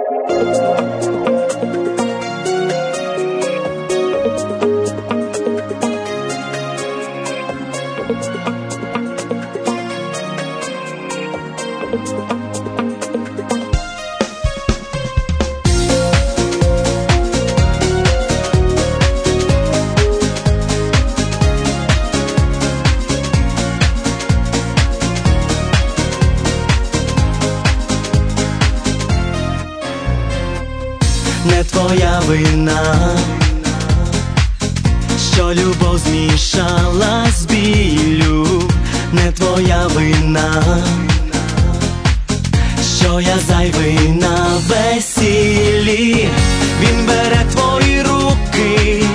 Не твоя вина, що любов змішала з біллю. Не твоя вина, що я зайвий на весіллі. Він бере твої руки